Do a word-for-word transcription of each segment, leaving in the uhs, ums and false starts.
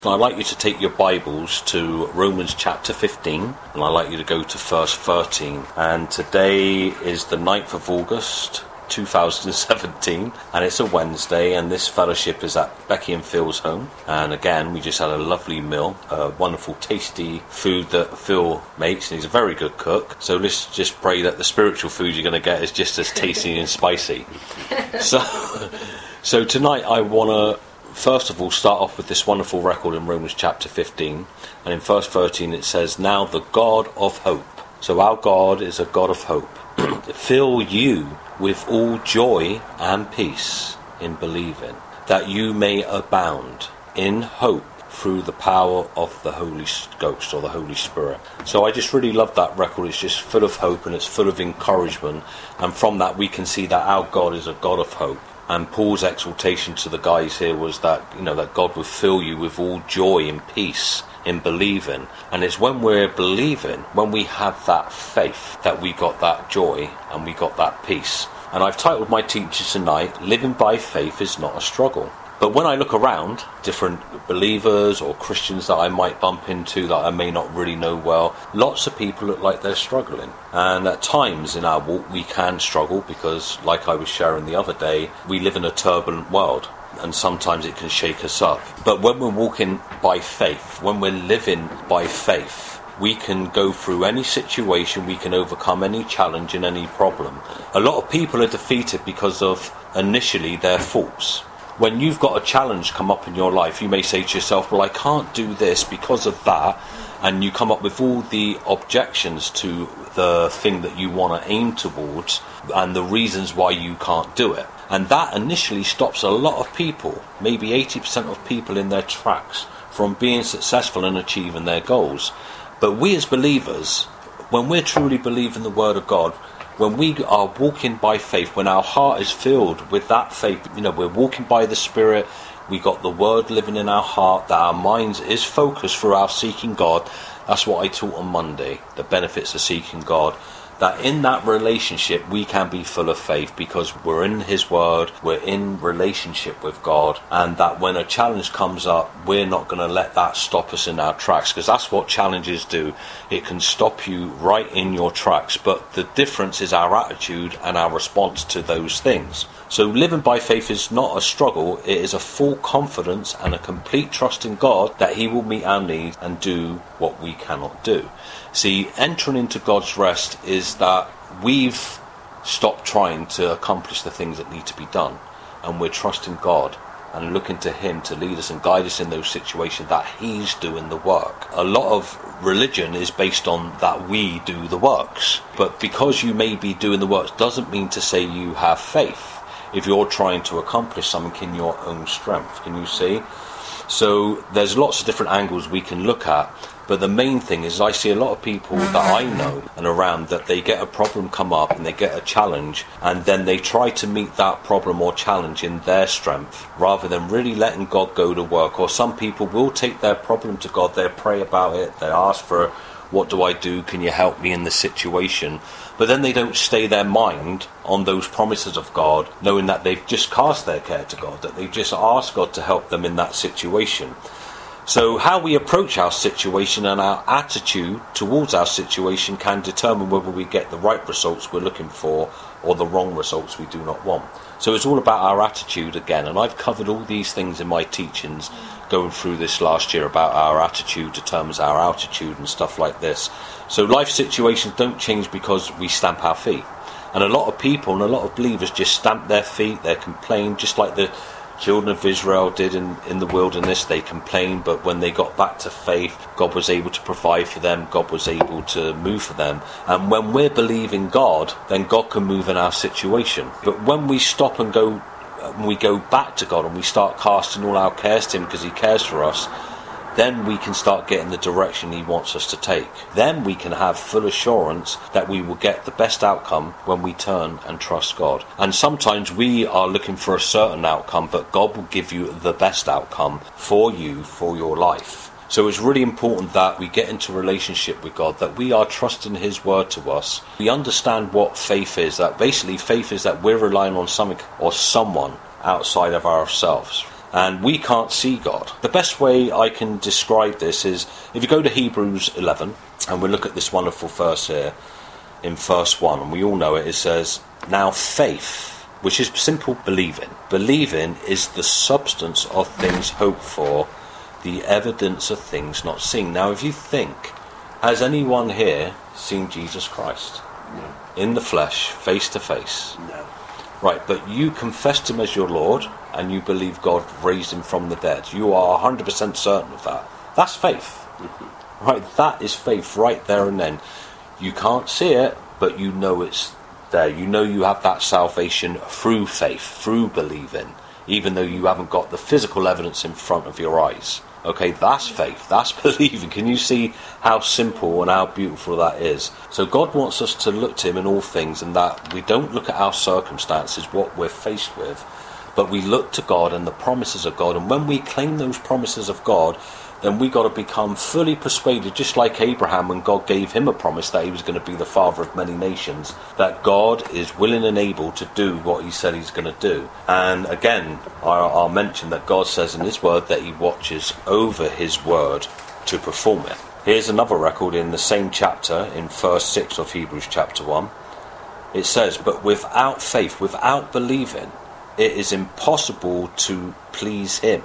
I'd like you to take your Bibles to Romans chapter fifteen, and I'd like you to go to verse thirteen. And today is the ninth of August, two thousand seventeen, and it's a Wednesday, and this fellowship is at Becky and Phil's home. And again, we just had a lovely meal, a wonderful tasty food that Phil makes, and he's a very good cook. So let's just pray that the spiritual food you're going to get is just as tasty and spicy. So, so tonight I want to first of all start off with this wonderful record in Romans chapter fifteen, and in verse thirteen it says, "Now the God of hope," so our God is a God of hope, "fill you with all joy and peace in believing, that you may abound in hope through the power of the Holy Ghost," or the Holy Spirit. So I just really love that record. It's just full of hope and it's full of encouragement, and from that we can see that our God is a God of hope. And Paul's exhortation to the guys here was that, you know, that God would fill you with all joy and peace in believing. And it's when we're believing, when we have that faith, that we got that joy and we got that peace. And I've titled my teaching tonight, "Living by Faith is Not a Struggle." But when I look around, different believers or Christians that I might bump into that I may not really know well, lots of people look like they're struggling. And at times in our walk we can struggle because, like I was sharing the other day, we live in a turbulent world and sometimes it can shake us up. But when we're walking by faith, when we're living by faith, we can go through any situation, we can overcome any challenge and any problem. A lot of people are defeated because of initially their faults. When you've got a challenge come up in your life, you may say to yourself, well, I can't do this because of that, and you come up with all the objections to the thing that you want to aim towards and the reasons why you can't do it. And that initially stops a lot of people, maybe eighty percent of people in their tracks, from being successful and achieving their goals. But we as believers, when we're truly believing the Word of God, when we are walking by faith, when our heart is filled with that faith, you know, we're walking by the Spirit, we got the Word living in our heart, that our minds is focused through our seeking God. That's what I taught on Monday, the benefits of seeking God. That in that relationship we can be full of faith because we're in His Word, we're in relationship with God, and that when a challenge comes up, we're not going to let that stop us in our tracks, because that's what challenges do. It can stop you right in your tracks, but the difference is our attitude and our response to those things. So living by faith is not a struggle, it is a full confidence and a complete trust in God that He will meet our needs and do what we cannot do. See, entering into God's rest is that we've stopped trying to accomplish the things that need to be done, and we're trusting God and looking to Him to lead us and guide us in those situations, that He's doing the work. A lot of religion is based on that we do the works, but because you may be doing the works doesn't mean to say you have faith if you're trying to accomplish something in your own strength. Can you see? So there's lots of different angles we can look at, but the main thing is I see a lot of people that I know and around that they get a problem come up and they get a challenge, and then they try to meet that problem or challenge in their strength rather than really letting God go to work. Or some people will take their problem to God, they pray about it, they ask for, what do I do, can you help me in this situation? But then they don't stay their mind on those promises of God, knowing that they've just cast their care to God, that they've just asked God to help them in that situation. So how we approach our situation and our attitude towards our situation can determine whether we get the right results we're looking for or the wrong results we do not want. So it's all about our attitude again, and I've covered all these things in my teachings going through this last year about our attitude determines our altitude and stuff like this. So life situations don't change because we stamp our feet. And a lot of people and a lot of believers just stamp their feet, they complain, just like the children of Israel did in, in the wilderness. They complained, but when they got back to faith, God was able to provide for them, God was able to move for them. And when we're believing God, then God can move in our situation. But when we stop and go, when we go back to God and we start casting all our cares to Him because He cares for us, then we can start getting the direction He wants us to take. Then we can have full assurance that we will get the best outcome when we turn and trust God. And sometimes we are looking for a certain outcome, but God will give you the best outcome for you, for your life. So it's really important that we get into relationship with God, that we are trusting His word to us. We understand what faith is, that basically faith is that we're relying on something or someone outside of ourselves. And we can't see God. The best way I can describe this is, if you go to Hebrews eleven, and we look at this wonderful verse here, in verse one, and we all know it, it says, now faith, which is simple believing. Believing is the substance of things hoped for, the evidence of things not seen. Now if you think, has anyone here seen Jesus Christ? No. In the flesh, face to face? No. Right, but you confessed him as your Lord, and you believe God raised him from the dead. You are one hundred percent certain of that. That's faith. Mm-hmm. Right, that is faith right there and then. You can't see it, but you know it's there. You know you have that salvation through faith, through believing, even though you haven't got the physical evidence in front of your eyes. Okay, that's faith, that's believing. Can you see how simple and how beautiful that is? So God wants us to look to him in all things, and that we don't look at our circumstances, what we're faced with, but we look to God and the promises of God. And when we claim those promises of God, then we got to become fully persuaded, just like Abraham when God gave him a promise that he was going to be the father of many nations, that God is willing and able to do what he said he's going to do. And again, I'll, I'll mention that God says in his word that he watches over his word to perform it. Here's another record in the same chapter, in verse six of Hebrews chapter one. It says, but without faith, without believing, it is impossible to please him.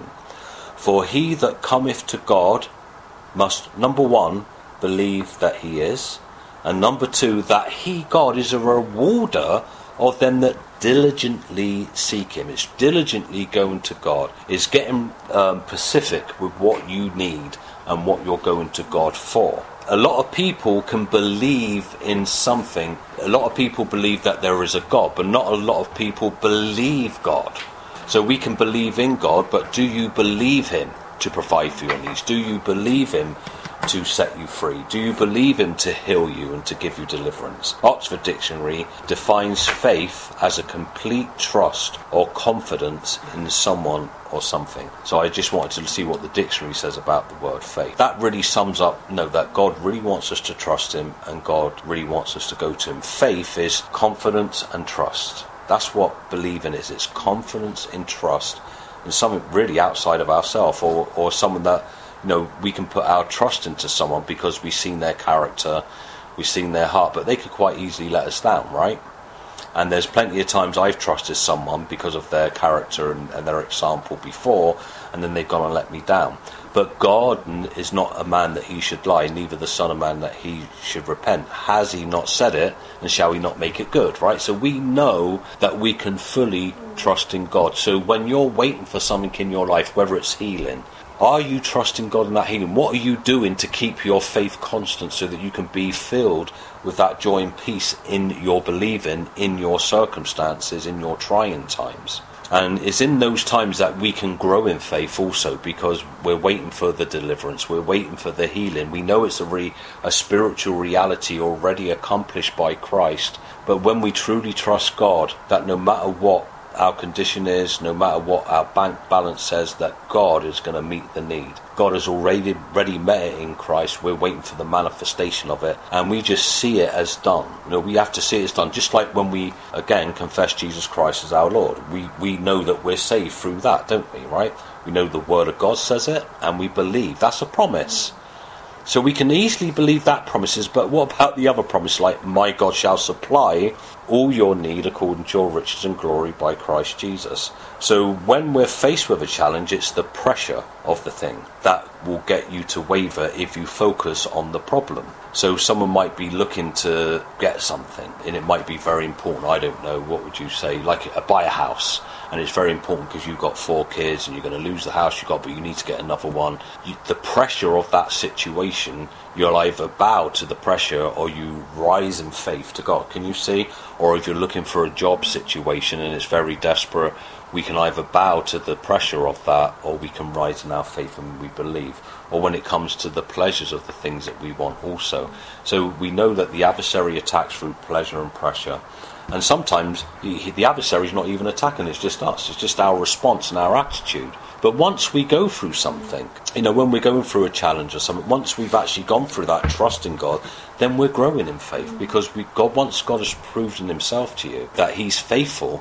For he that cometh to God must, number one, believe that he is, and number two, that he, God, is a rewarder of them that diligently seek him. It's diligently going to God. It's getting um, specific with what you need and what you're going to God for. A lot of people can believe in something. A lot of people believe that there is a God, but not a lot of people believe God. So we can believe in God, but do you believe him to provide for your needs? Do you believe him to set you free? Do you believe him to heal you and to give you deliverance? Oxford Dictionary defines faith as a complete trust or confidence in someone or something. So I just wanted to see what the dictionary says about the word faith. That really sums up, you know, that God really wants us to trust him, and God really wants us to go to him. Faith is confidence and trust. That's what believing is. It's confidence in trust in something really outside of ourselves, or, or someone that, you know, we can put our trust into someone because we've seen their character, we've seen their heart, but they could quite easily let us down, right? And there's plenty of times I've trusted someone because of their character and, and their example before, and then they've gone and let me down. But God is not a man that he should lie, neither the son of man that he should repent. Has he not said it, and shall he not make it good, right? So we know that we can fully trust in God. So when you're waiting for something in your life, whether it's healing, are you trusting God in that healing? What are you doing to keep your faith constant so that you can be filled with that joy and peace in your believing, in your circumstances, in your trying times? And it's in those times that we can grow in faith also, because we're waiting for the deliverance, we're waiting for the healing. We know it's a, re, a spiritual reality already accomplished by Christ. But when we truly trust God, that no matter what our condition is, no matter what our bank balance says, that God is going to meet the need. God has already, already met it in Christ. We're waiting for the manifestation of it, and we just see it as done. You know, we have to see it as done. Just like when we, again, confess Jesus Christ as our Lord. We, we know that we're saved through that, don't we, right? We know the Word of God says it, and we believe. That's a promise. So we can easily believe that promises, but what about the other promise, like, my God shall supply all your need according to your riches and glory by Christ Jesus. So when we're faced with a challenge, it's the pressure of the thing that will get you to waver if you focus on the problem. So someone might be looking to get something, and it might be very important. I don't know, what would you say, like a, buy a house, and it's very important because you've got four kids and you're going to lose the house you got, but you need to get another one. You, the pressure of that situation, you'll either bow to the pressure or you rise in faith to God. Can you see? Or if you're looking for a job situation and it's very desperate, we can either bow to the pressure of that, or we can rise in our faith and we believe. Or when it comes to the pleasures of the things that we want also. So we know that the adversary attacks through pleasure and pressure. And sometimes the, the adversary is not even attacking, it's just us. It's just our response and our attitude. But once we go through something, you know, when we're going through a challenge or something, once we've actually gone through that trust in God, then we're growing in faith, because we, God, once God has proved in himself to you that he's faithful,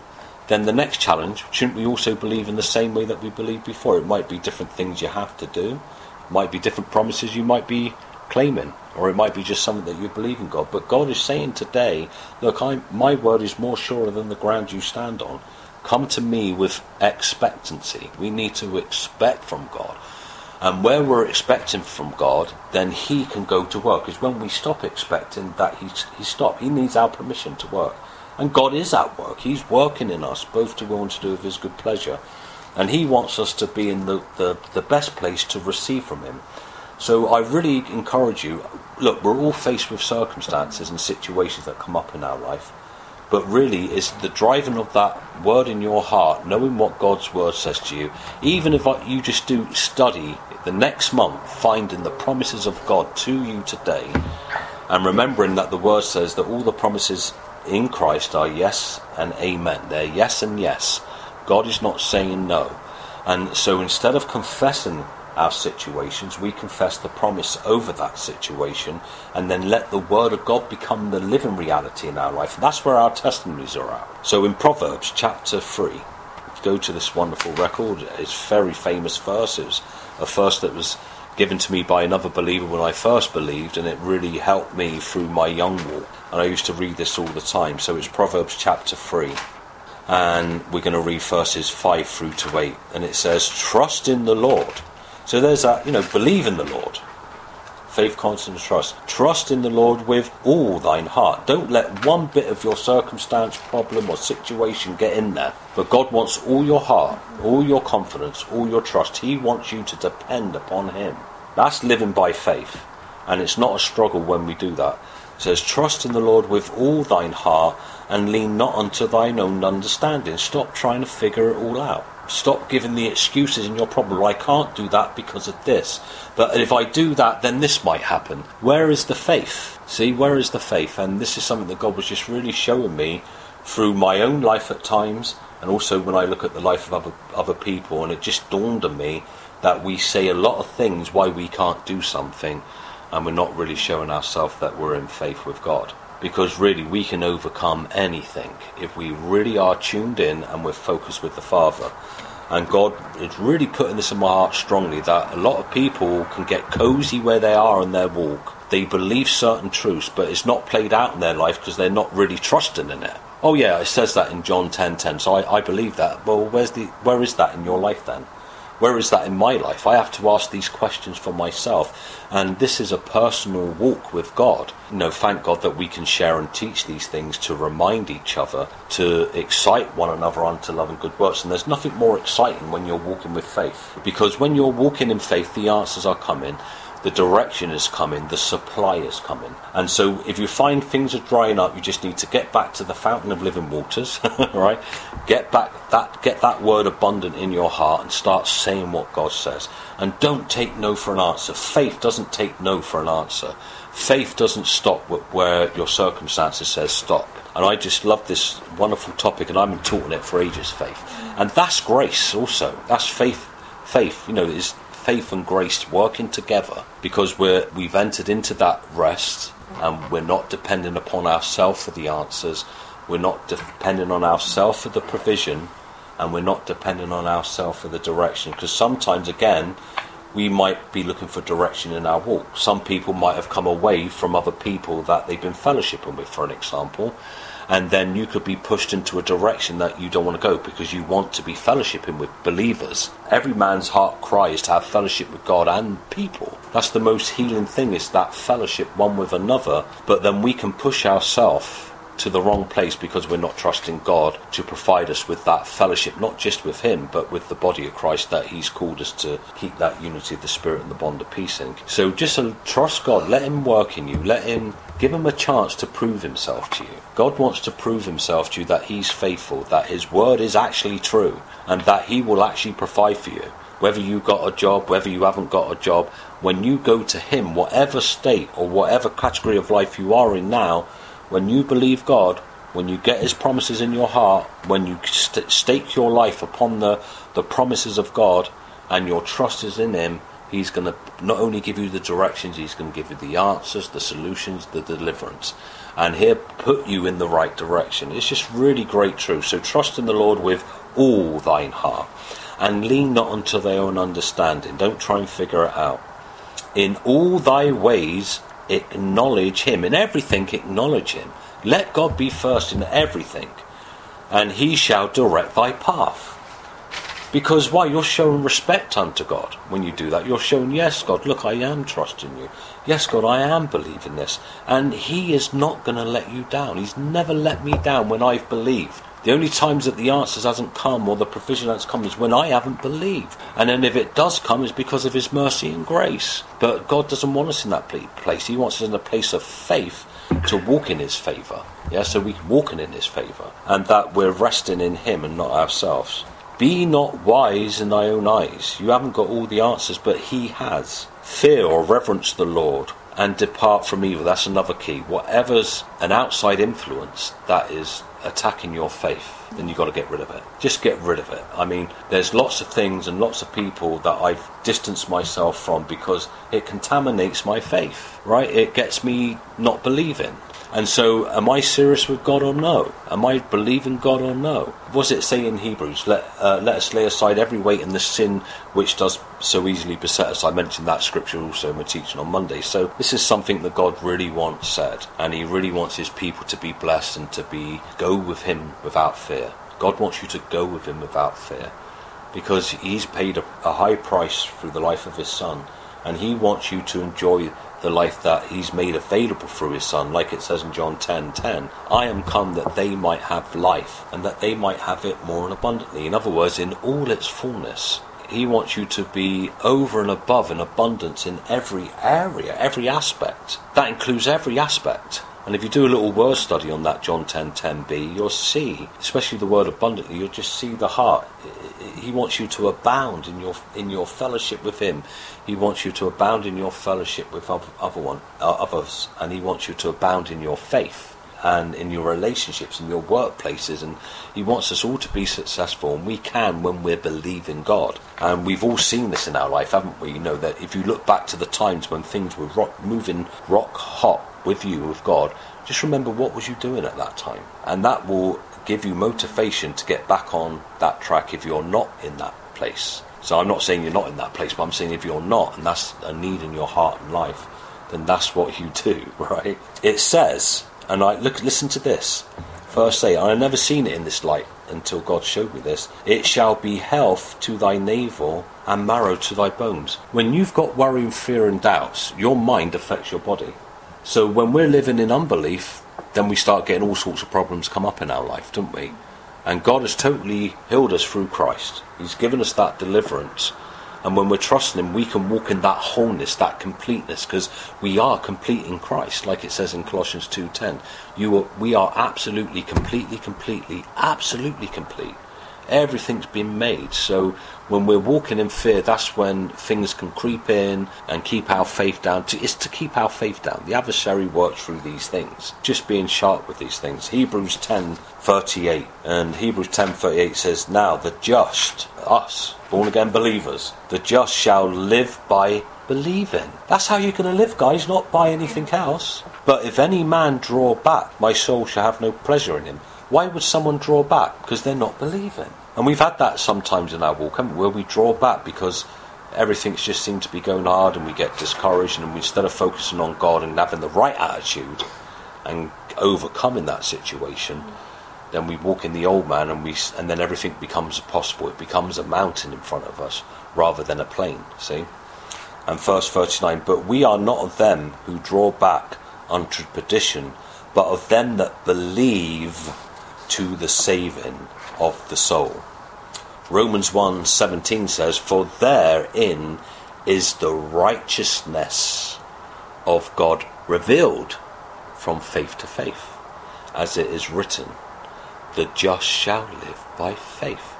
then the next challenge, shouldn't we also believe in the same way that we believed before? It might be different things you have to do. It might be different promises you might be claiming. Or it might be just something that you believe in God. But God is saying today, look, I, my word is more sure than the ground you stand on. Come to me with expectancy. We need to expect from God. And where we're expecting from God, then he can go to work. Because when we stop expecting, that he, he stop. He needs our permission to work. And God is at work. He's working in us, both to will and to do of his good pleasure. And he wants us to be in the, the, the best place to receive from him. So I really encourage you, look, we're all faced with circumstances and situations that come up in our life. But really, it's the driving of that word in your heart, knowing what God's word says to you. Even if you just do study the next month, finding the promises of God to you today, and remembering that the word says that all the promises in Christ are yes and amen. They're yes and yes. God is not saying no. And so instead of confessing our situations, we confess the promise over that situation, and then let the word of God become the living reality in our life. And that's where our testimonies are at. So in Proverbs chapter three, go to this wonderful record. It's a very famous verse. It was a verse that was given to me by another believer when I first believed, and it really helped me through my young walk. And I used to read this all the time. So it's Proverbs chapter three, and we're going to read verses five through to eight. And it says, trust in the Lord. So there's that, you know, believe in the Lord. Faith, confidence, trust. Trust in the Lord with all thine heart. Don't let one bit of your circumstance, problem or situation get in there. But God wants all your heart, all your confidence, all your trust. He wants you to depend upon him. That's living by faith. And it's not a struggle when we do that. It says, trust in the Lord with all thine heart, and lean not unto thine own understanding. Stop trying to figure it all out. Stop giving the excuses in your problem. I can't do that because of this. But if I do that, then this might happen. Where is the faith? See, where is the faith? And this is something that God was just really showing me through my own life at times, and also when I look at the life of other, other people. And it just dawned on me that we say a lot of things why we can't do something, and we're not really showing ourselves that we're in faith with God. Because really we can overcome anything if we really are tuned in and we're focused with the Father. And God is really putting this in my heart strongly, that a lot of people can get cozy where they are in their walk. They believe certain truths, but it's not played out in their life because they're not really trusting in it. Oh yeah, it says that in John ten ten, so I, I believe that. Well, where's the where is that in your life then? Where is that in my life? I have to ask these questions for myself. And this is a personal walk with God. You know, thank God that we can share and teach these things to remind each other, to excite one another unto love and good works. And there's nothing more exciting when you're walking with faith. Because when you're walking in faith, the answers are coming. The direction is coming, the supply is coming. And so if you find things are drying up, you just need to get back to the fountain of living waters, right? Get back that get that word abundant in your heart and start saying what God says. And don't take no for an answer. Faith doesn't take no for an answer. Faith doesn't stop where your circumstances says stop. And I just love this wonderful topic, and I've been taught it for ages, faith. And that's grace also. That's faith. Faith, you know, is faith and grace working together, because we're we've entered into that rest, and we're not dependent upon ourselves for the answers. We're not dependent on ourselves for the provision, and we're not dependent on ourselves for the direction. Because sometimes, again, we might be looking for direction in our walk. Some people might have come away from other people that they've been fellowshipping with, for an example, and then you could be pushed into a direction that you don't want to go because you want to be fellowshipping with believers. Every man's heart cry is to have fellowship with God and people. That's the most healing thing, is that fellowship one with another. But then we can push ourselves to the wrong place because we're not trusting God to provide us with that fellowship, not just with him, but with the body of Christ that he's called us to keep that unity of the Spirit and the bond of peace in. So just uh, trust God, let him work in you, let him, give him a chance to prove himself to you. God wants to prove himself to you that he's faithful, that his word is actually true, and that he will actually provide for you. Whether you got a job, whether you haven't got a job, when you go to him, whatever state or whatever category of life you are in now, when you believe God, when you get his promises in your heart, when you st- stake your life upon the, the promises of God, and your trust is in him, He's going to not only give you the directions, he's going to give you the answers, the solutions, the deliverance. And he'll put you in the right direction. It's just really great truth. So trust in the Lord with all thine heart, and lean not unto thy own understanding. Don't try and figure it out. In all thy ways acknowledge him. In everything acknowledge him. Let God be first in everything, and he shall direct thy path. Because why? You're showing respect unto God when you do that. You're showing, yes, God, look, I am trusting you. Yes, God, I am believing this. And he is not going to let you down. He's never let me down when I've believed. The only times that the answers hasn't come or the provision has come is when I haven't believed. And then if it does come, it's because of his mercy and grace. But God doesn't want us in that place. He wants us in a place of faith to walk in his favour. Yeah, so we're walking in his favour. And that we're resting in him and not ourselves. Be not wise in thy own eyes. You haven't got all the answers, but he has. Fear or reverence the Lord, and depart from evil. That's another key. Whatever's an outside influence that is attacking your faith, then you've got to get rid of it. Just get rid of it. I mean, there's lots of things and lots of people that I've distanced myself from because it contaminates my faith, right? It gets me not believing. And so, am I serious with God or no? Am I believing God or no? What does it say in Hebrews? Let uh, let us lay aside every weight and the sin which does so easily beset us. I mentioned that scripture also in my teaching on Monday. So this is something that God really wants said. And he really wants his people to be blessed and to be go with him without fear. God wants you to go with him without fear. Because he's paid a, a high price through the life of his son. And he wants you to enjoy the life that he's made available through his son, like it says in John ten ten. I am come that they might have life, and that they might have it more and abundantly. In other words, in all its fullness. He wants you to be over and above in abundance in every area, every aspect. That includes every aspect. And if you do a little word study on that John ten ten b, you'll see, especially the word abundantly, you'll just see the heart. He wants you to abound in your in your fellowship with him. He wants you to abound in your fellowship with other, other one, uh, others, and he wants you to abound in your faith and in your relationships, in your workplaces, and he wants us all to be successful, and we can when we're believing God. And we've all seen this in our life, haven't we? You know, that if you look back to the times when things were rock, moving rock hot with you, with God, just remember what was you doing at that time, and that will give you motivation to get back on that track if you're not in that place. So I'm not saying you're not in that place, but I'm saying if you're not, and that's a need in your heart and life, then that's what you do, right? It says, and I look, listen to this, verse eight, and I've never seen it in this light until God showed me this. It shall be health to thy navel and marrow to thy bones. When you've got worry, fear and doubts, your mind affects your body. So when we're living in unbelief, then we start getting all sorts of problems come up in our life, don't we? And God has totally healed us through Christ. He's given us that deliverance. And when we're trusting him, we can walk in that wholeness, that completeness, because we are complete in Christ, like it says in Colossians two ten. You are, we are absolutely, completely, completely, absolutely complete. Everything's been made. So when we're walking in fear, that's when things can creep in and keep our faith down. To, it's to keep our faith down. The adversary works through these things, just being sharp with these things. Hebrews ten thirty-eight, and Hebrews ten thirty-eight says, now the just, us, born again believers, the just shall live by believing. That's how you're going to live, guys, not by anything else. But if any man draw back, my soul shall have no pleasure in him. Why would someone draw back? Because they're not believing. And we've had that sometimes in our walk, haven't we, where we draw back because everything's just seemed to be going hard and we get discouraged, and we, instead of focusing on God and having the right attitude and overcoming that situation, then we walk in the old man, and we and then everything becomes impossible. It becomes a mountain in front of us rather than a plain, see? And verse thirty-nine, but we are not of them who draw back unto perdition, but of them that believe to the saving of the soul. Romans one seventeen says, for therein is the righteousness of God revealed from faith to faith, as it is written, the just shall live by faith.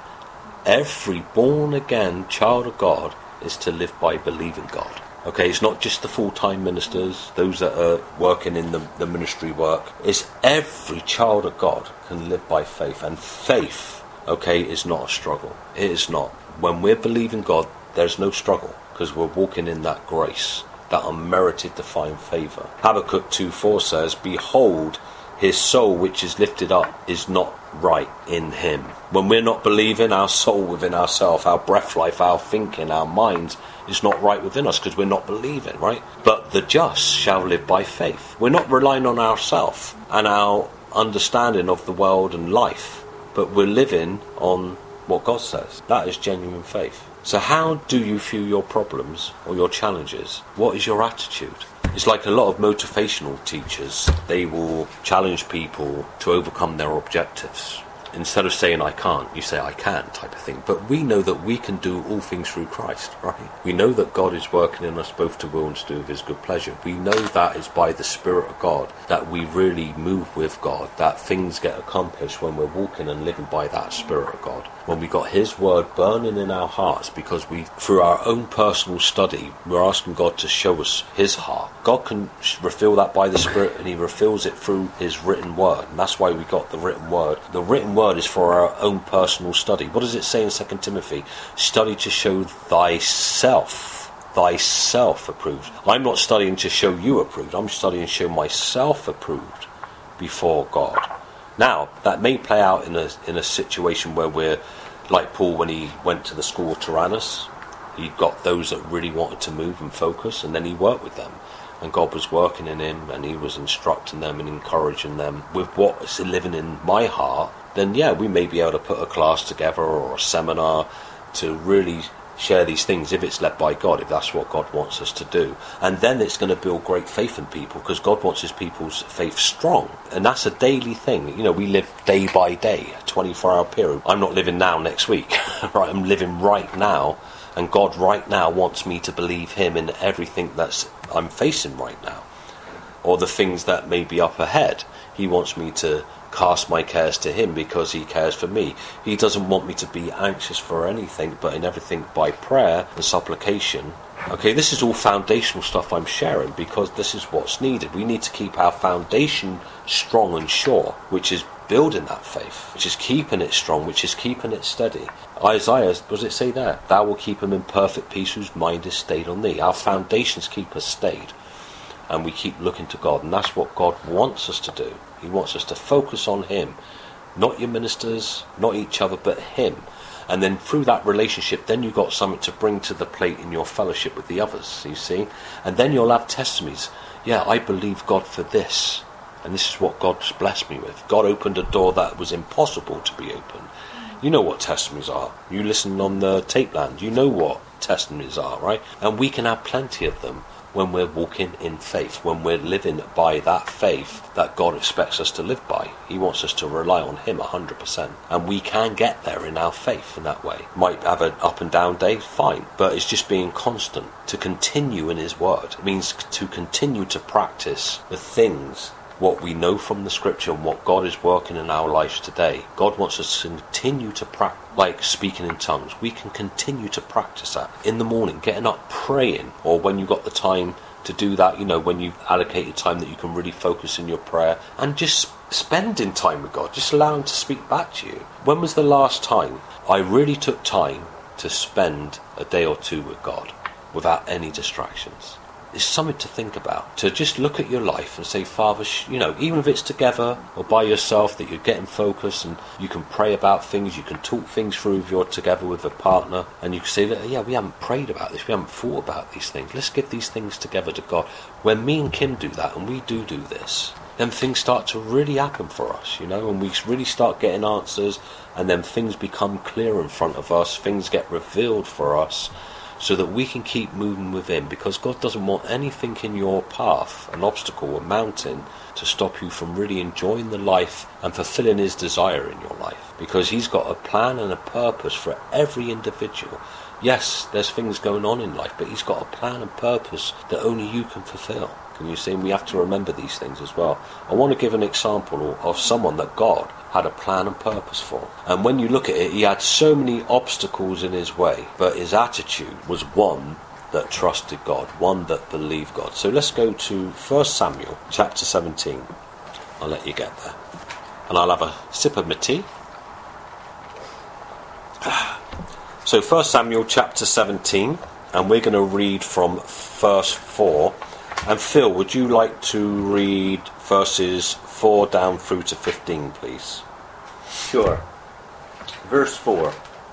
Every born again child of God is to live by believing God. Okay, it's not just the full-time ministers, those that are working in the, the ministry work. It's every child of God can live by faith. And faith, okay, is not a struggle. It is not. When we're believing God, there's no struggle. because we're walking in that grace, that unmerited divine favour. Habakkuk two four says, "Behold, his soul which is lifted up is not right in him." When we're not believing, our soul within ourselves, our breath life, our thinking, our minds is not right within us because we're not believing, right? But the just shall live by faith. We're not relying on ourselves and our understanding of the world and life, but we're living on what God says. That is genuine faith. So how do you view your problems or your challenges? What is your attitude? It's like a lot of motivational teachers. They will challenge people to overcome their objectives. Instead of saying I can't, you say I can, type of thing. But we know that we can do all things through Christ, right? We know that God is working in us both to will and to do of his good pleasure. We know that is by the Spirit of God that we really move with God, that things get accomplished when we're walking and living by that Spirit of God. When we got his word burning in our hearts, because we, through our own personal study, we're asking God to show us his heart. God can reveal that by the Spirit, and he reveals it through his written word. And that's why we got the written word. The written word is for our own personal study. What does it say in Second Timothy? Study to show thyself, thyself approved. I'm not studying to show you approved. I'm studying to show myself approved before God. Now, that may play out in a in a situation where we're like Paul when he went to the school of Tyrannus. He got those that really wanted to move and focus, and then he worked with them. And God was working in him, and he was instructing them and encouraging them with what's living in my heart. Then, yeah, we may be able to put a class together or a seminar to really share these things if it's led by God, if that's what God wants us to do. And then it's going to build great faith in people, because God wants his people's faith strong. And that's a daily thing. You know, we live day by day, a twenty-four hour period. I'm not living now next week, right? I'm living right now. And God right now wants me to believe him in everything that's I'm facing right now, or the things that may be up ahead. He wants me to cast my cares to him because he cares for me. He doesn't want me to be anxious for anything, but in everything by prayer and supplication. Okay, this is all foundational stuff I'm sharing because this is what's needed. We need to keep our foundation strong and sure, which is building that faith, which is keeping it strong, which is keeping it steady. Isaiah, what does it say there? Thou will keep him in perfect peace whose mind is stayed on thee. Our foundations keep us stayed, and we keep looking to God, and that's what God wants us to do. He wants us to focus on him, not your ministers, not each other, but him. And then through that relationship, then you've got something to bring to the plate in your fellowship with the others, you see. And then you'll have testimonies. Yeah, I believe God for this, and this is what God's blessed me with. God opened a door that was impossible to be opened. You know what testimonies are. You listen on the tape land. You know what testimonies are, right? And we can have plenty of them when we're walking in faith, when we're living by that faith that God expects us to live by. He wants us to rely on him one hundred percent. And we can get there in our faith in that way. Might have an up and down day, fine. But it's just being constant, to continue in his word. It means to continue to practice the things, what we know from the scripture and what God is working in our lives today. God wants us to continue to practice, like speaking in tongues. We can continue to practice that in the morning, getting up, praying, or when you've got the time to do that, you know, when you've allocated time that you can really focus in your prayer, and just spending time with God, just allow him to speak back to you. When was the last time I really took time to spend a day or two with God without any distractions? It's something to think about, to just look at your life and say, Father, you know, even if it's together or by yourself, that you're getting focused and you can pray about things, you can talk things through if you're together with a partner, and you can say that, yeah, we haven't prayed about this, we haven't thought about these things, let's give these things together to God. When me and Kim do that, and we do do this, then things start to really happen for us, you know, and we really start getting answers, and then things become clear in front of us, things get revealed for us, so that we can keep moving with him, because God doesn't want anything in your path, an obstacle, a mountain, to stop you from really enjoying the life and fulfilling his desire in your life, because he's got a plan and a purpose for every individual. Yes, there's things going on in life, but he's got a plan and purpose that only you can fulfill. Can you see? We have to remember these things as well. I want to give an example of someone that God had a plan and purpose for. And when you look at it, he had so many obstacles in his way, but his attitude was one that trusted God, one that believed God. So let's go to First Samuel chapter seventeen. I'll let you get there. And I'll have a sip of my tea. So First Samuel chapter seventeen, and we're going to read from verse four. And Phil, would you like to read verses four down through to fifteen, please? Sure. Verse four.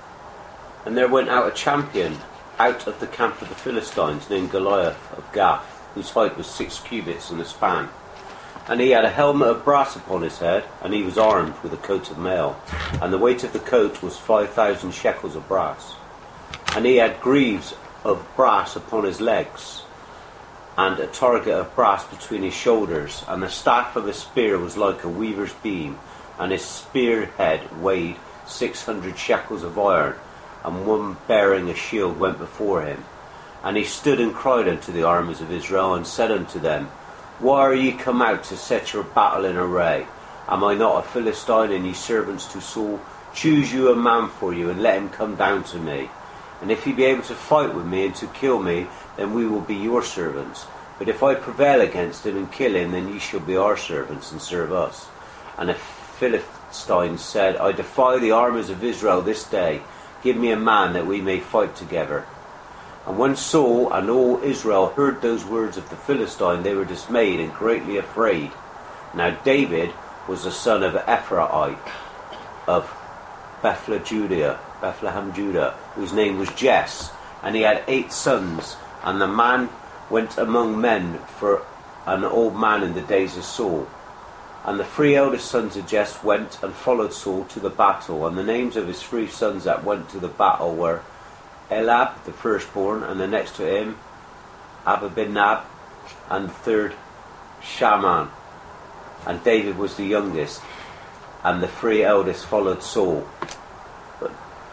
And there went out a champion out of the camp of the Philistines, named Goliath of Gath, whose height was six cubits and a span. And he had a helmet of brass upon his head, and he was armed with a coat of mail. And the weight of the coat was five thousand shekels of brass. And he had greaves of brass upon his legs, and a target of brass between his shoulders. And the staff of his spear was like a weaver's beam, and his spear head weighed six hundred shekels of iron. And one bearing a shield went before him. And he stood and cried unto the armies of Israel, and said unto them, Why are ye come out to set your battle in array? Am I not a Philistine, and ye servants to Saul? Choose you a man for you, and let him come down to me. And if he be able to fight with me and to kill me, then we will be your servants. But if I prevail against him and kill him, then ye shall be our servants and serve us. And the Philistines said, I defy the armies of Israel this day. Give me a man that we may fight together. And when Saul and all Israel heard those words of the Philistine, they were dismayed and greatly afraid. Now David was the son of Ephraite of Bethlehem, Judah, Bethlehem, Judah, whose name was Jess, and he had eight sons. And the man went among men for an old man in the days of Saul. And the three eldest sons of Jess went and followed Saul to the battle. And the names of his three sons that went to the battle were Eliab, the firstborn, and the next to him Abinadab, and the third Shaman. And David was the youngest, and the three eldest followed Saul. But,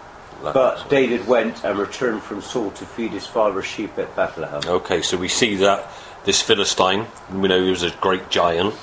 but David went and returned from Saul to feed his father's sheep at Bethlehem. Okay, so we see that this Philistine, we know he was a great giant,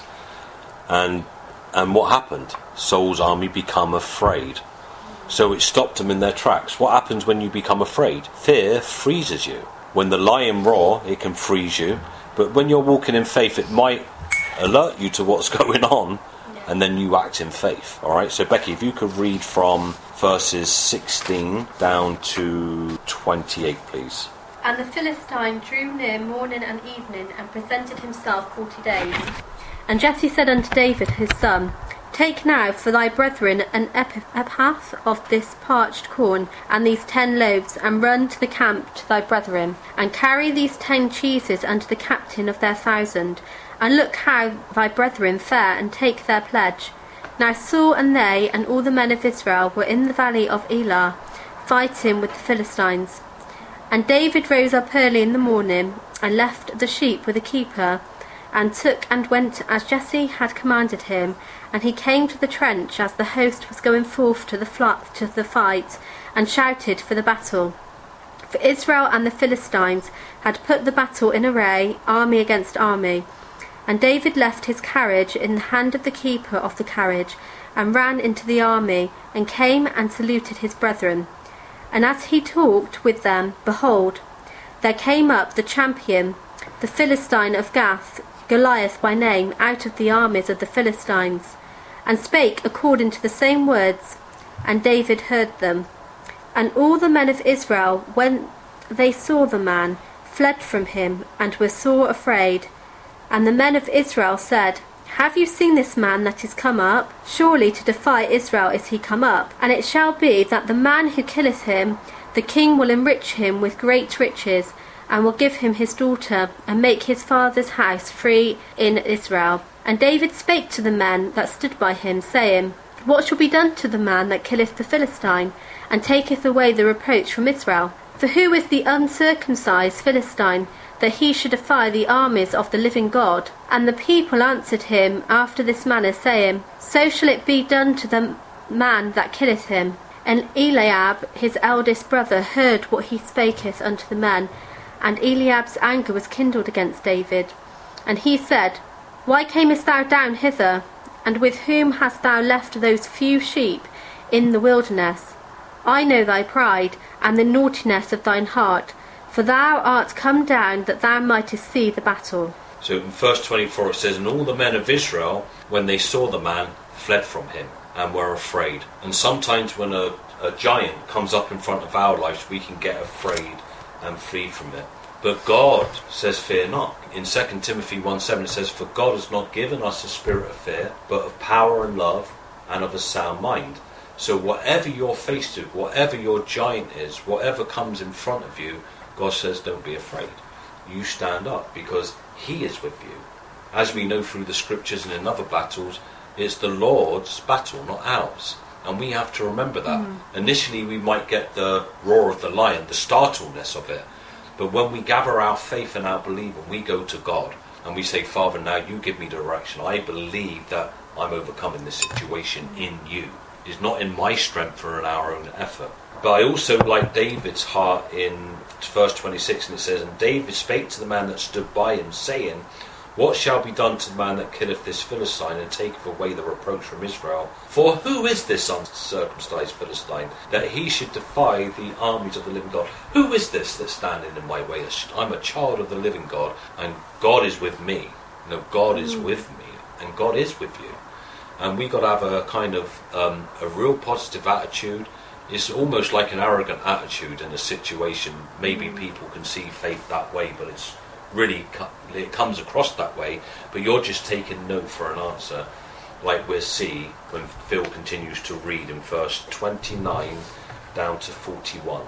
and and what happened? Saul's army become afraid. So it stopped them in their tracks. What happens when you become afraid? Fear freezes you. When the lion roars, it can freeze you. But when you're walking in faith, it might alert you to what's going on, and then you act in faith. All right. So Becky, if you could read from verses sixteen down to twenty-eight, please. And the Philistine drew near morning and evening, and presented himself forty days. And Jesse said unto David his son, Take now for thy brethren an ephah of this parched corn, and these ten loaves, and run to the camp to thy brethren, and carry these ten cheeses unto the captain of their thousand, and look how thy brethren fare, and take their pledge. Now Saul and they and all the men of Israel were in the valley of Elah, fighting with the Philistines. And David rose up early in the morning, and left the sheep with a keeper, and took and went as Jesse had commanded him. And he came to the trench as the host was going forth to the flat to the fight, and shouted for the battle. For Israel and the Philistines had put the battle in array, army against army. And David left his carriage in the hand of the keeper of the carriage, and ran into the army, and came and saluted his brethren. And as he talked with them, behold, there came up the champion, the Philistine of Gath, Goliath by name, out of the armies of the Philistines, and spake according to the same words, and David heard them. And all the men of Israel, when they saw the man, fled from him, and were sore afraid. And the men of Israel said, Have you seen this man that is come up? Surely to defy Israel is he come up. And it shall be that the man who killeth him, the king will enrich him with great riches, and will give him his daughter, and make his father's house free in Israel. And David spake to the men that stood by him, saying, What shall be done to the man that killeth the Philistine, and taketh away the reproach from Israel? For who is the uncircumcised Philistine, that he should defy the armies of the living God? And the people answered him after this manner, saying, So shall it be done to the man that killeth him. And Eliab his eldest brother heard what he spaketh unto the men, and Eliab's anger was kindled against David. And he said, Why camest thou down hither? And with whom hast thou left those few sheep in the wilderness? I know thy pride, and the naughtiness of thine heart, for thou art come down that thou mightest see the battle. So in verse twenty-four it says, And all the men of Israel, when they saw the man, fled from him, and were afraid. And sometimes when a, a giant comes up in front of our lives, we can get afraid and flee from it. But God says, fear not. In Second Timothy one seven it says, for God has not given us a spirit of fear, but of power and love and of a sound mind. So whatever you're faced with, whatever your giant is, whatever comes in front of you, God says, don't be afraid. You stand up because he is with you. As we know through the scriptures and in other battles, it's the Lord's battle, not ours. And we have to remember that. Mm. Initially we might get the roar of the lion, the startledness of it. But when we gather our faith and our belief and we go to God and we say, Father, now you give me direction. I believe that I'm overcoming this situation in you. It's not in my strength or in our own effort. But I also like David's heart in verse twenty-six, and it says, and David spake to the man that stood by him, saying, what shall be done to the man that killeth this Philistine and taketh away the reproach from Israel? For who is this uncircumcised Philistine, that he should defy the armies of the living God? Who is this that's standing in my way? I'm a child of the living God, and God is with me. No, God is with me, and God is with you. And we've got to have a kind of um, a real positive attitude. It's almost like an arrogant attitude in a situation. Maybe people can see faith that way, but it's really, it comes across that way, but you're just taking no for an answer, like we'll see when Phil continues to read in verse twenty-nine down to forty-one.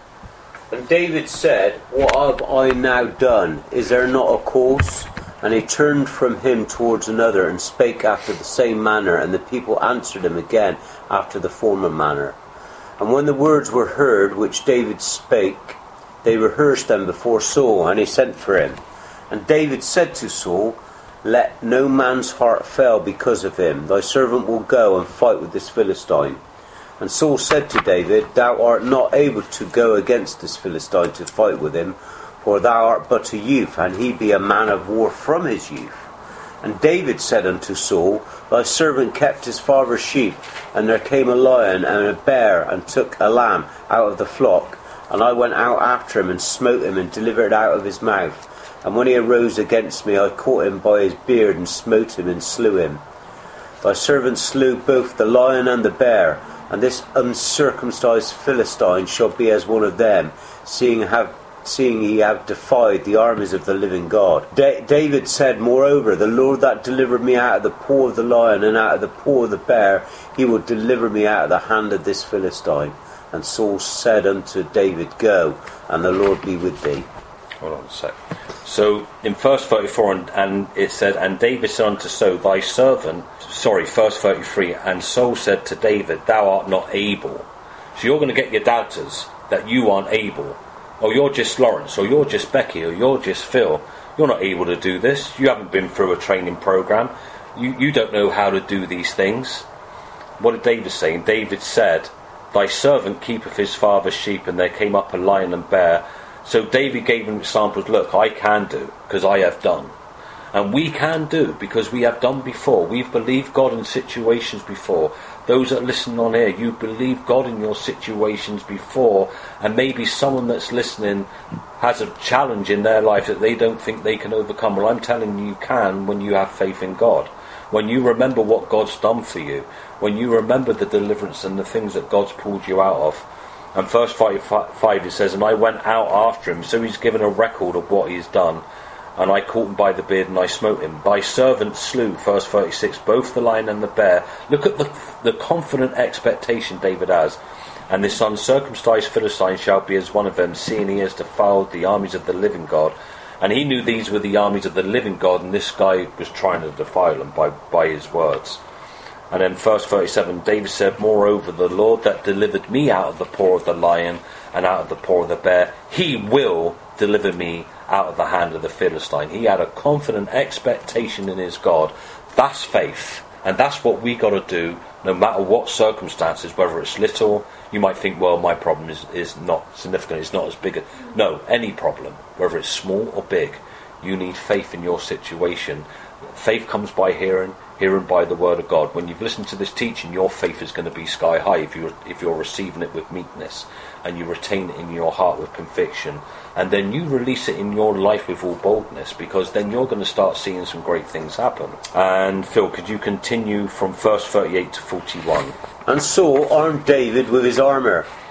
And David said, what have I now done? Is there not a cause? And he turned from him towards another and spake after the same manner, and the people answered him again after the former manner. And when the words were heard which David spake, they rehearsed them before Saul, and he sent for him. And David said to Saul, let no man's heart fail because of him. Thy servant will go and fight with this Philistine. And Saul said to David, thou art not able to go against this Philistine to fight with him, for thou art but a youth, and he be a man of war from his youth. And David said unto Saul, thy servant kept his father's sheep, and there came a lion and a bear, and took a lamb out of the flock. And I went out after him, and smote him, and delivered out of his mouth. And when he arose against me, I caught him by his beard, and smote him, and slew him. Thy servant slew both the lion and the bear, and this uncircumcised Philistine shall be as one of them, seeing have seeing he have defied the armies of the living God. Da- David said, moreover, the Lord that delivered me out of the paw of the lion and out of the paw of the bear, he will deliver me out of the hand of this Philistine. And Saul said unto David, go, and the Lord be with thee. Hold on a sec. So in verse thirty-four, and, and it said, and David said unto Saul, thy servant, sorry, verse thirty-three, and Saul said to David, thou art not able. So you're going to get your doubters that you aren't able. Or you're just Lawrence, or you're just Becky, or you're just Phil. You're not able to do this. You haven't been through a training program. You, you don't know how to do these things. What did David say? And David said, thy servant keepeth his father's sheep, and there came up a lion and bear. So David gave him examples. Look, I can do, because I have done. And we can do, because we have done before. We've believed God in situations before. Those that are listening on here, you've believed God in your situations before, and maybe someone that's listening has a challenge in their life that they don't think they can overcome. Well, I'm telling you, you can when you have faith in God. When you remember what God's done for you, when you remember the deliverance and the things that God's pulled you out of. And verse five, it says, and I went out after him. So he's given a record of what he's done. And I caught him by the beard, and I smote him. Thy servant slew, verse thirty-six, both the lion and the bear. Look at the, the confident expectation David has. And this uncircumcised Philistine shall be as one of them, seeing he has defiled the armies of the living God. And he knew these were the armies of the living God, and this guy was trying to defile them by, by his words. And then verse thirty-seven, David said, moreover, the Lord that delivered me out of the paw of the lion and out of the paw of the bear, he will deliver me out of the hand of the Philistine. He had a confident expectation in his God. That's faith. And that's what we got to do, no matter what circumstances, whether it's little. You might think, well, my problem is, is not significant, it's not as big. A, no, any problem, whether it's small or big, you need faith in your situation. Faith comes by hearing, hearing by the word of God. When you've listened to this teaching, your faith is going to be sky high if you're, if you're receiving it with meekness, and you retain it in your heart with conviction, and then you release it in your life with all boldness, because then you're going to start seeing some great things happen. And Phil, could you continue from verse thirty-eight to forty-one? And Saul armed David with his armour,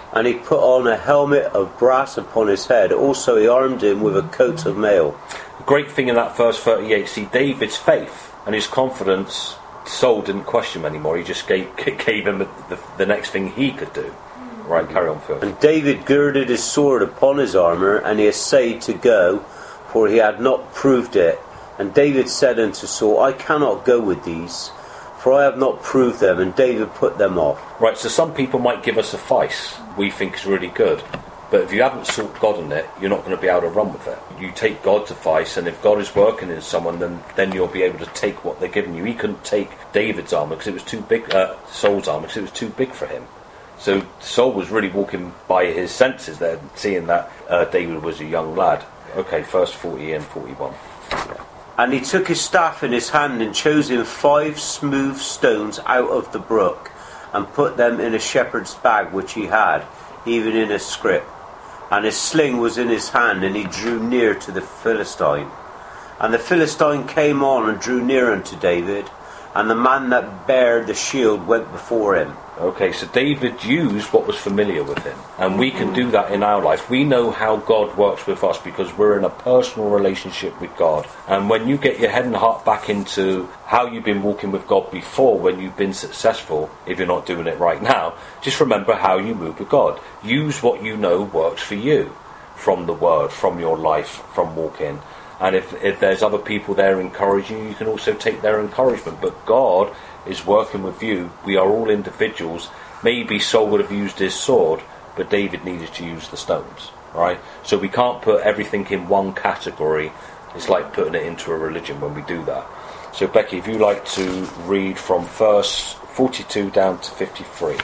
And he put on a helmet of brass upon his head. Also he armed him with a coat of mail. The great thing in that verse thirty-eight, see, David's faith and his confidence, Saul didn't question him anymore. He just gave, gave him the, the next thing he could do. Right, carry on, Phil. And David girded his sword upon his armour, and he essayed to go, for he had not proved it. And David said unto Saul, I cannot go with these, for I have not proved them. And David put them off. Right, so some people might give us advice we think is really good, but if you haven't sought God in it, you're not going to be able to run with it. You take God's advice, and if God is working in someone, then, then you'll be able to take what they're giving you. He couldn't take David's armour because it was too big, uh, Saul's armour because it was too big for him. So Saul was really walking by his senses there, seeing that uh, David was a young lad. Okay, verse forty and forty-one. And he took his staff in his hand and chose him five smooth stones out of the brook, and put them in a shepherd's bag which he had, even in a scrip. And his sling was in his hand, and he drew near to the Philistine. And the Philistine came on and drew near unto David, and the man that bare the shield went before him. Okay, so David used what was familiar with him, and we can do that in our life. We know how God works with us because we're in a personal relationship with God. And when you get your head and heart back into how you've been walking with God before, when you've been successful, if you're not doing it right now, just remember how you move with God. Use what you know works for you from the Word, from your life, from walking. And if, if there's other people there encouraging you, you can also take their encouragement. But God is working with you. We are all individuals. Maybe Saul would have used his sword, but David needed to use the stones, right? So we can't put everything in one category. It's like putting it into a religion when we do that. So Becky, if you like to read from verse forty-two down to fifty-three.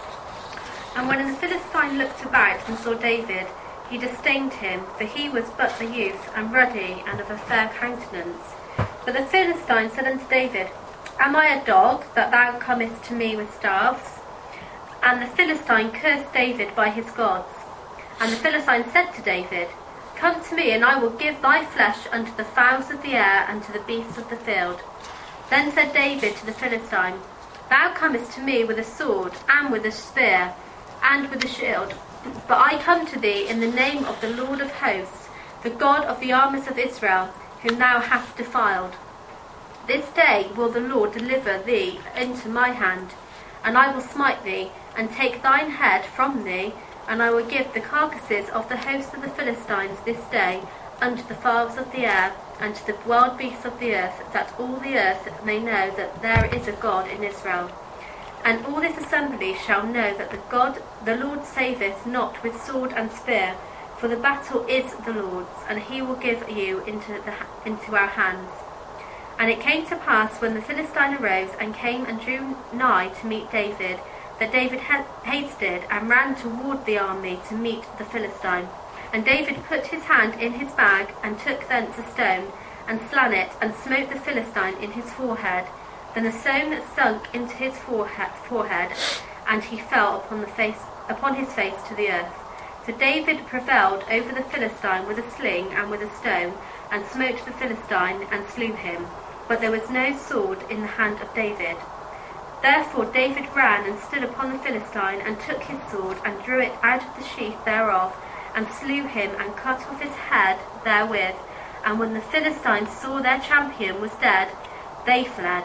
And when the Philistine looked about and saw David, he disdained him, for he was but a youth, and ruddy, and of a fair countenance. But the Philistine said unto David, Am I a dog, that thou comest to me with staves? And the Philistine cursed David by his gods. And the Philistine said to David, Come to me, and I will give thy flesh unto the fowls of the air, and to the beasts of the field. Then said David to the Philistine, Thou comest to me with a sword, and with a spear, and with a shield. But I come to thee in the name of the Lord of hosts, the God of the armies of Israel, whom thou hast defiled. This day will the Lord deliver thee into my hand, and I will smite thee, and take thine head from thee, and I will give the carcasses of the host of the Philistines this day unto the fowls of the air, and to the wild beasts of the earth, that all the earth may know that there is a God in Israel. And all this assembly shall know that the God, the Lord saveth not with sword and spear, for the battle is the Lord's, and he will give you into, the, into our hands. And it came to pass, when the Philistine arose and came and drew nigh to meet David, that David ha- hasted and ran toward the army to meet the Philistine. And David put his hand in his bag, and took thence a stone, and slan it, and smote the Philistine in his forehead. Then the stone sunk into his forehead, forehead, and he fell upon the face, upon his face to the earth. So David prevailed over the Philistine with a sling and with a stone, and smote the Philistine, and slew him. But there was no sword in the hand of David. Therefore David ran and stood upon the Philistine, and took his sword, and drew it out of the sheath thereof, and slew him, and cut off his head therewith. And when the Philistines saw their champion was dead, they fled.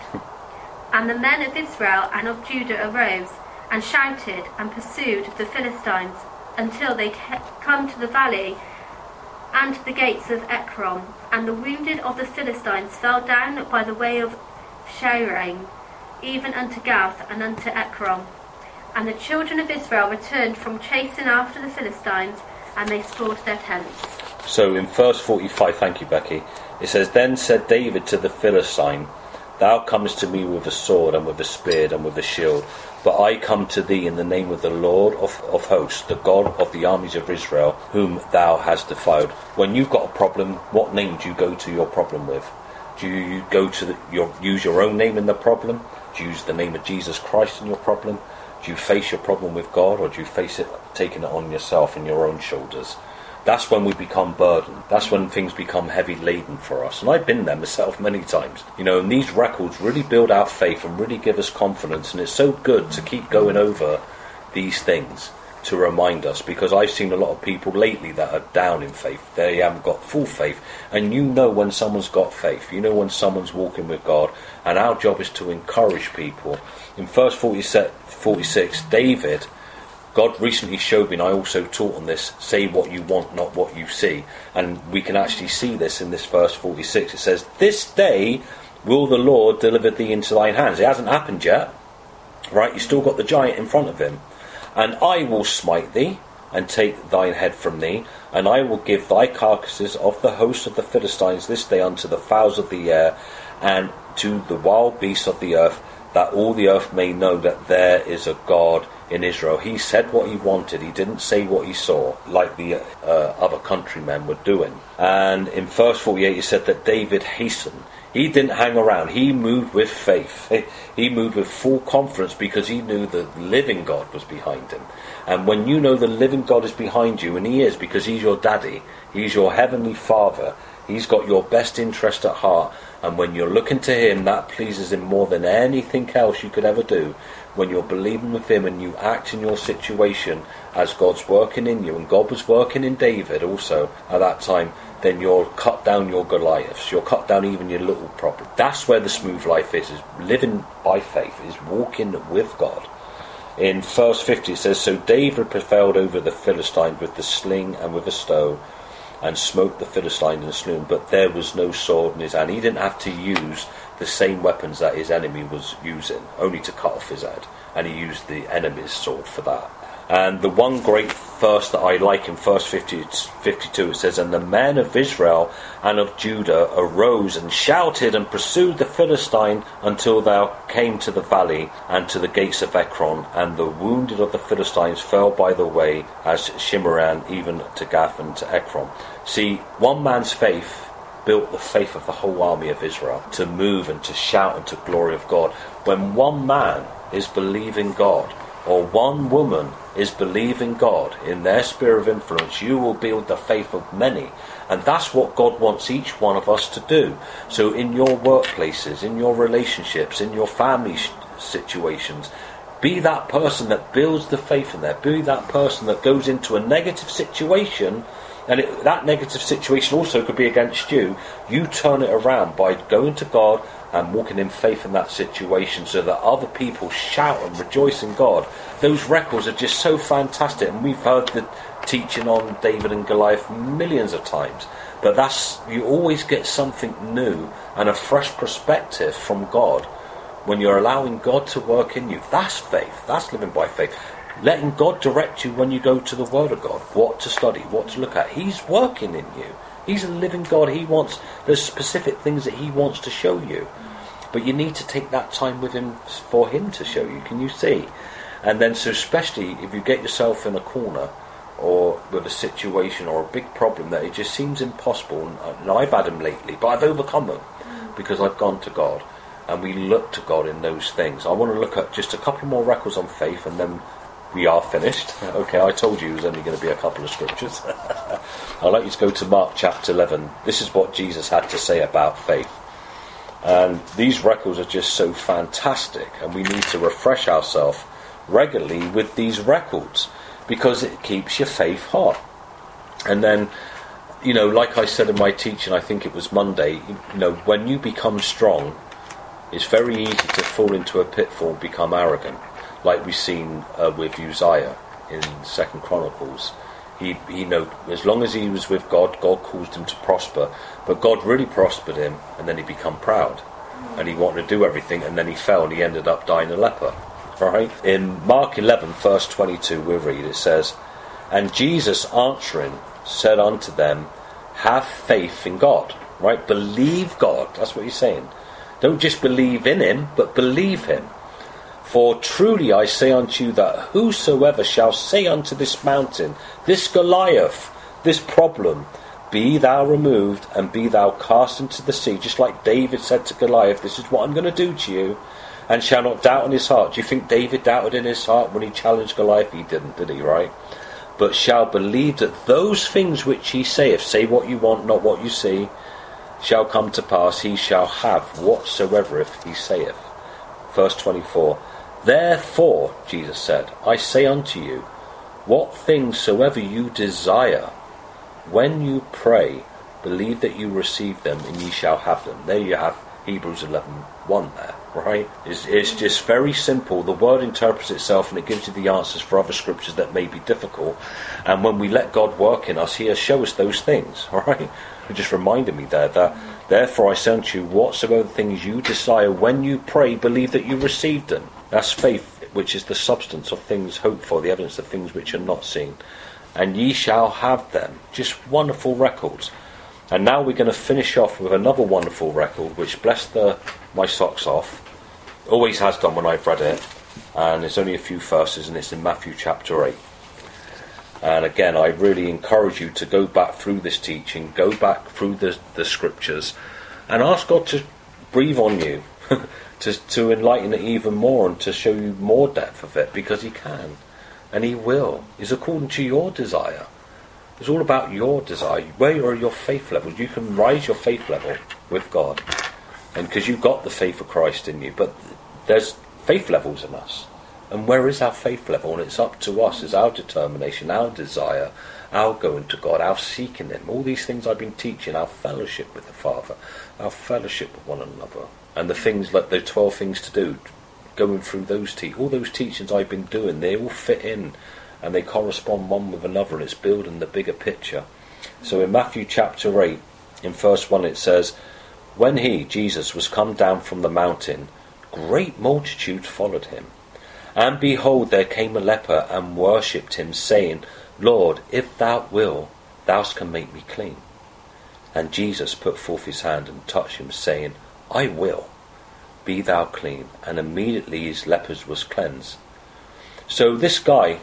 And the men of Israel and of Judah arose, and shouted, and pursued the Philistines, until they come to the valley, and to the gates of Ekron. And the wounded of the Philistines fell down by the way of Shaaraim, even unto Gath, and unto Ekron. And the children of Israel returned from chasing after the Philistines, and they spoiled their tents. So in verse forty-five, thank you, Becky, it says, Then said David to the Philistine, Thou comest to me with a sword, and with a spear, and with a shield, but I come to thee in the name of the Lord of, of hosts, the God of the armies of Israel, whom thou hast defiled. When you've got a problem, what name do you go to your problem with? Do you go to the, your, use your own name in the problem? Do you use the name of Jesus Christ in your problem? Do you face your problem with God, or do you face it taking it on yourself and your own shoulders? That's when we become burdened. That's when things become heavy laden for us. And I've been there myself many times. You know, and these records really build our faith and really give us confidence. And it's so good to keep going over these things, to remind us, because I've seen a lot of people lately that are down in faith. They haven't got full faith, and you know when someone's got faith, you know when someone's walking with God, and our job is to encourage people. In verse forty-six, David, God recently showed me, and I also taught on this, say what you want, not what you see. And we can actually see this in this verse forty-six. It says, this day will the Lord deliver thee into thine hands. It hasn't happened yet, right? You've still got the giant in front of him. And I will smite thee, and take thine head from thee, and I will give thy carcasses of the host of the Philistines this day unto the fowls of the air, and to the wild beasts of the earth, that all the earth may know that there is a God in Israel. He said what he wanted. He didn't say what he saw, like the uh, other countrymen were doing. And in verse forty-eight, he said that David hastened. He didn't hang around. He moved with faith. He moved with full confidence, because he knew the living God was behind him. And when you know the living God is behind you, and he is, because he's your daddy, he's your heavenly father, he's got your best interest at heart, and when you're looking to him, that pleases him more than anything else you could ever do. When you're believing with him and you act in your situation as God's working in you, and God was working in David also at that time, then you'll cut down your Goliaths. You'll cut down even your little problem. That's where the smooth life is, is living by faith, is walking with God. In verse fifty it says, so David prevailed over the Philistines with the sling and with a stone, and smote the Philistines and slew him, but there was no sword in his hand. He didn't have to use the same weapons that his enemy was using, only to cut off his head, and he used the enemy's sword for that. And the one great verse that I like in verse fifty, fifty-two, it says, and the men of Israel and of Judah arose and shouted and pursued the Philistine until thou came to the valley and to the gates of Ekron, and the wounded of the Philistines fell by the way as Shimeran, even to Gath and to Ekron. See, one man's faith built the faith of the whole army of Israel to move and to shout and to glory of God. When one man is believing God, or one woman is believing God in their sphere of influence, you will build the faith of many. And that's what God wants each one of us to do. So in your workplaces, in your relationships, in your family sh- situations, be that person that builds the faith in there. Be that person that goes into a negative situation, and it, that negative situation also could be against you. You turn it around by going to God and walking in faith in that situation, so that other people shout and rejoice in God. Those records are just so fantastic, and we've heard the teaching on David and Goliath millions of times, but that's, you always get something new and a fresh perspective from God when you're allowing God to work in you. That's faith. That's living by faith. Letting God direct you when you go to the Word of God, what to study, what to look at. He's working in you. He's a living God. He wants, there's specific things that he wants to show you. But you need to take that time with him for him to show you. Can you see? And then, so especially if you get yourself in a corner or with a situation or a big problem that it just seems impossible, and I've had them lately, but I've overcome them because I've gone to God, and we look to God in those things. I want to look at just a couple more records on faith, and then we are finished. Okay, I told you it was only going to be a couple of scriptures. I'd like you to go to Mark chapter eleven. This is what Jesus had to say about faith. And these records are just so fantastic, and we need to refresh ourselves regularly with these records, because it keeps your faith hot. And then, you know, like I said in my teaching, I think it was Monday, you know, when you become strong, it's very easy to fall into a pitfall and become arrogant, like we've seen uh, with Uzziah in Second Chronicles. He, he know, as long as he was with God, God caused him to prosper, but God really prospered him, and then he became proud, and he wanted to do everything, and then he fell, and he ended up dying a leper. Right? In Mark eleven, verse twenty-two, we read, it says, and Jesus answering said unto them, have faith in God. Right? Believe God. That's what he's saying. Don't just believe in him, but believe him. For truly I say unto you that whosoever shall say unto this mountain, this Goliath, this problem, be thou removed and be thou cast into the sea, just like David said to Goliath, this is what I'm going to do to you, and shall not doubt in his heart. Do you think David doubted in his heart when he challenged Goliath? He didn't, did he, right? But shall believe that those things which he saith, say what you want, not what you see, shall come to pass, he shall have whatsoever if he saith. Verse twenty-four, therefore, Jesus said, I say unto you, what things soever you desire, when you pray, believe that you receive them and ye shall have them. There you have Hebrews eleven one there, right? It's, it's just very simple. The word interprets itself and it gives you the answers for other scriptures that may be difficult. And when we let God work in us, He'll show us those things, right? It just reminded me there that, therefore I say unto you, whatsoever things you desire, when you pray, believe that you receive them. That's faith, which is the substance of things hoped for, the evidence of things which are not seen. And ye shall have them. Just wonderful records. And now we're going to finish off with another wonderful record, which blessed the, my socks off. Always has done when I've read it. And it's only a few verses, and it's in Matthew chapter eight. And again, I really encourage you to go back through this teaching, go back through the, the scriptures, and ask God to breathe on you, to, to enlighten it even more, and to show you more depth of it, because He can. And He will. It's according to your desire. It's all about your desire. Where are your faith levels? You can rise your faith level with God, and because you've got the faith of Christ in you. But there's faith levels in us, and where is our faith level? And it's up to us. It's our determination, our desire, our going to God, our seeking Him. All these things I've been teaching, our fellowship with the Father, our fellowship with one another, and the things like the twelve things to do. Going through those te- all those teachings I've been doing, they all fit in. And they correspond one with another, and it's building the bigger picture. So in Matthew chapter eight, in verse one, it says, when He, Jesus, was come down from the mountain, great multitudes followed Him. And behold, there came a leper and worshipped Him, saying, Lord, if Thou wilt, Thou can make me clean. And Jesus put forth His hand and touched him, saying, I will, be thou clean. And immediately his leper was cleansed. So this guy,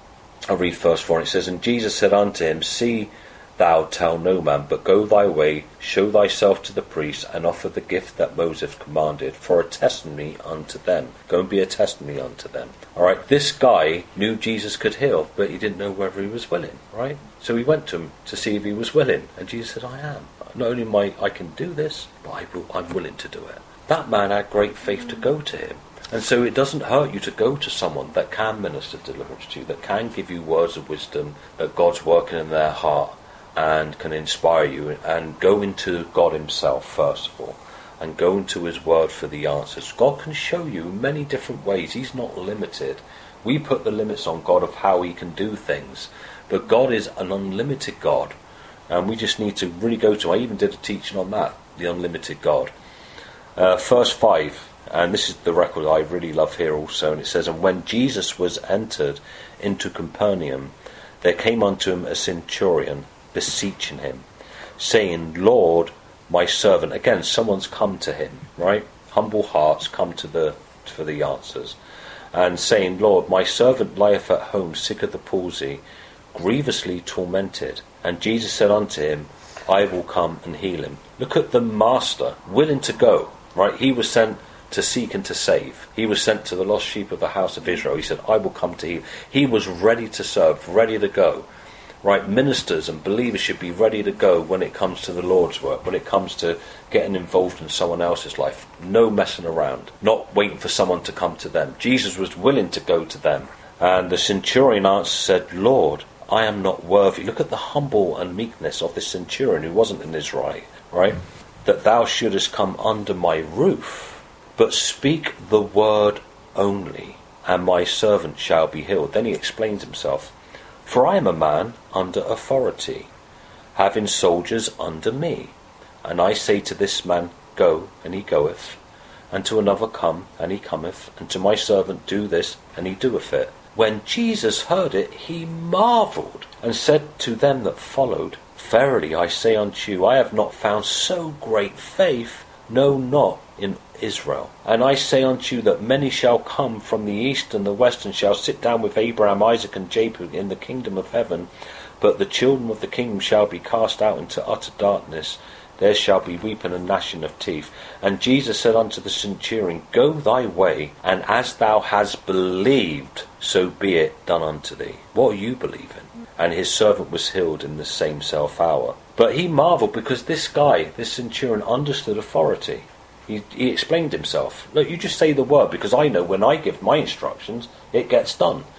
I read verse four, and it says, and Jesus said unto him, see thou tell no man, but go thy way, show thyself to the priest, and offer the gift that Moses commanded, for a testimony unto them. Go and be a testimony unto them. Alright, this guy knew Jesus could heal, but he didn't know whether he was willing, right? So he went to him to see if he was willing, and Jesus said, I am. Not only am I, I can do this, but I will, I'm willing to do it. That man had great faith to go to him. And so it doesn't hurt you to go to someone that can minister deliverance to you, that can give you words of wisdom, that God's working in their heart and can inspire you, and go into God Himself first of all, and go into His Word for the answers. God can show you many different ways. He's not limited. We put the limits on God of how He can do things, but God is an unlimited God, and we just need to really go to, I even did a teaching on that, the unlimited God. Uh, verse five. And this is the record I really love here also. And it says, and when Jesus was entered into Capernaum, there came unto him a centurion, beseeching him, saying, Lord, my servant. Again, someone's come to him, right? Humble hearts come to the for the answers. And saying, Lord, my servant lieth at home, sick of the palsy, grievously tormented. And Jesus said unto him, I will come and heal him. Look at the master, willing to go, right? He was sent to seek and to save. He was sent to the lost sheep of the house of Israel. He said, I will come to heal. He was ready to serve, ready to go. Right, ministers and believers should be ready to go when it comes to the Lord's work, when it comes to getting involved in someone else's life. No messing around, not waiting for someone to come to them. Jesus was willing to go to them. And the centurion answered, said, Lord, I am not worthy. Look at the humble and meekness of this centurion who wasn't an Israelite, right? That thou shouldest come under my roof. But speak the word only, and my servant shall be healed. Then he explains himself. For I am a man under authority, having soldiers under me. And I say to this man, go, and he goeth. And to another, come, and he cometh. And to my servant, do this, and he doeth it. When Jesus heard it, he marvelled, and said to them that followed, verily I say unto you, I have not found so great faith, no, not in Israel. And I say unto you that many shall come from the east and the west, and shall sit down with Abraham, Isaac, and Jacob in the kingdom of heaven. But the children of the kingdom shall be cast out into utter darkness. There shall be weeping and gnashing of teeth. And Jesus said unto the centurion, go thy way, and as thou hast believed, so be it done unto thee. What are you believing? And his servant was healed in the same self hour. But he marvelled because this guy, this centurion, understood authority. He, he explained himself. Look, you just say the word, because I know when I give my instructions, it gets done.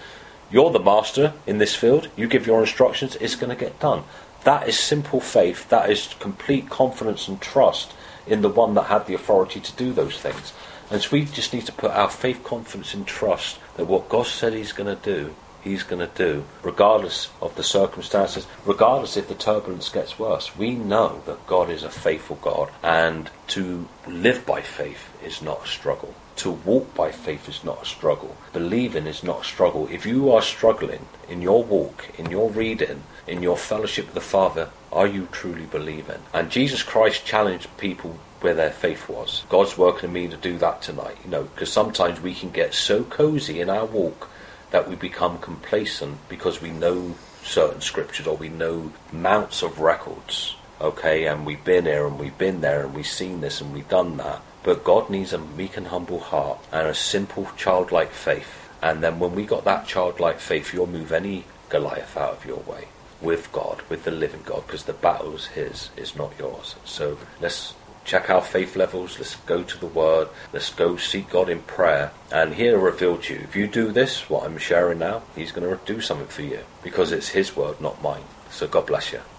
You're the master in this field. You give your instructions, it's going to get done. That is simple faith. That is complete confidence and trust in the one that had the authority to do those things. And so we just need to put our faith, confidence and trust that what God said he's going to do, he's going to do, regardless of the circumstances, regardless if the turbulence gets worse. We know that God is a faithful God, and to live by faith is not a struggle. To walk by faith is not a struggle. Believing is not a struggle. If you are struggling in your walk, in your reading, in your fellowship with the Father, are you truly believing? And Jesus Christ challenged people where their faith was. God's working in me to do that tonight, you know, because sometimes we can get so cozy in our walk that we become complacent because we know certain scriptures or we know mounts of records, okay, and we've been here and we've been there and we've seen this and we've done that. But God needs a meek and humble heart and a simple childlike faith. And then when we got that childlike faith, you'll move any Goliath out of your way with God, with the living God, because the battle is his, it's not yours. So let's check our faith levels, let's go to the Word, let's go seek God in prayer, and he'll reveal to you. If you do this, what I'm sharing now, he's going to do something for you, because it's his word, not mine. So God bless you.